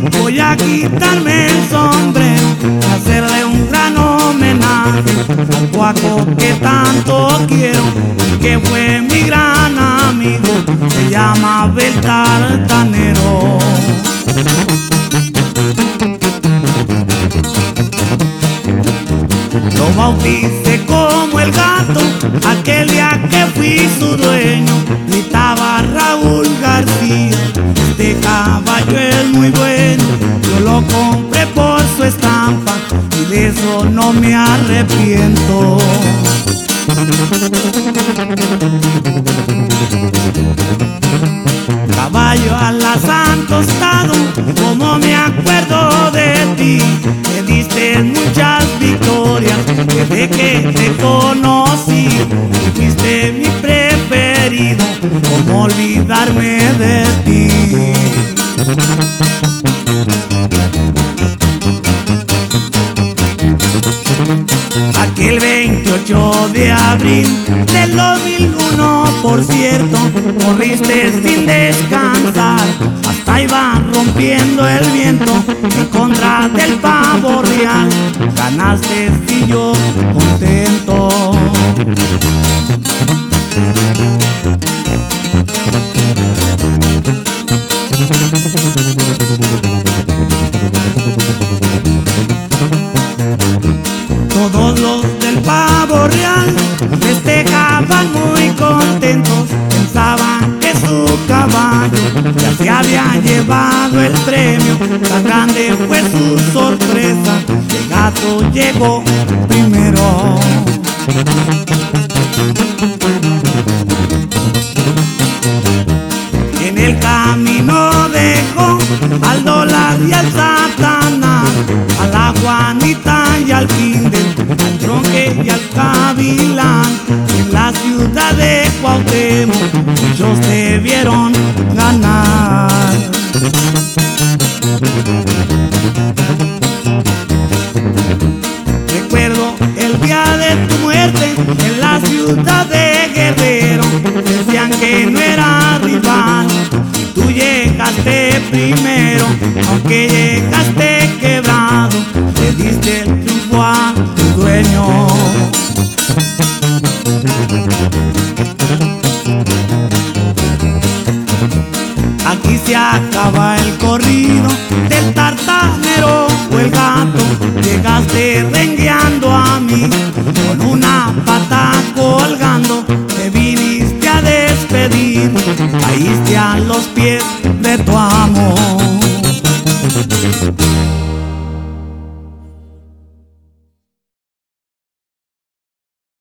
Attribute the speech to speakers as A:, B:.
A: voy a quitarme el sombrero y hacerle un gran homenaje al Cuaco que tanto quiero, que fue mi gran amigo, se llama Abel Tartanero. Lo bauticé como el gato, aquel día que fui su dueño, gritaba Raúl García, este caballo es muy bueno, yo lo compré por su estampa y de eso no me arrepiento. Caballo alazán tostado, como me acuerdo de ti, me diste muchas victorias desde que te conocí, fuiste mi preferido, cómo olvidarme de ti. Aquel 28 de abril del 2001, por cierto, corriste sin descansar, hasta iba rompiendo el viento en contra del pavo real, ganaste y yo contento. Todos los del pavo real festejaban muy contentos, pensaban que su caballo ya se había llevado el premio, tan grande fue su sorpresa, el gato llegó primero. En el camino dejó al dólar y al Satanás, a la Juanita y al Kinder, al Tronque y al Gavilán. En la ciudad de Cuauhtémoc muchos te vieron ganar. Recuerdo el día de tu muerte en la ciudad de Guerrero, decían que no era rival, tú llegaste primero, aunque llegaste quebrado, le diste el triunfo a tu dueño. Aquí se acaba el corrido del tartanero o el gato, llegaste rengueando a mí, con una pata colgando, te viniste a despedir, caíste a los pies